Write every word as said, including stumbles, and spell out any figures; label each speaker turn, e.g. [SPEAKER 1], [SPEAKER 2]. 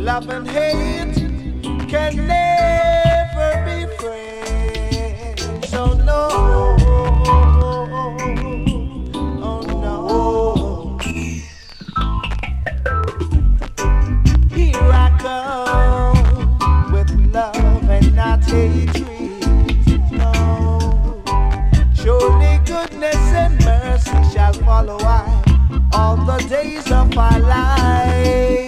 [SPEAKER 1] Love and hate can never be friends. So no, oh no. Here I come with love and not hatred. No, surely goodness and mercy shall follow I all the days of our life.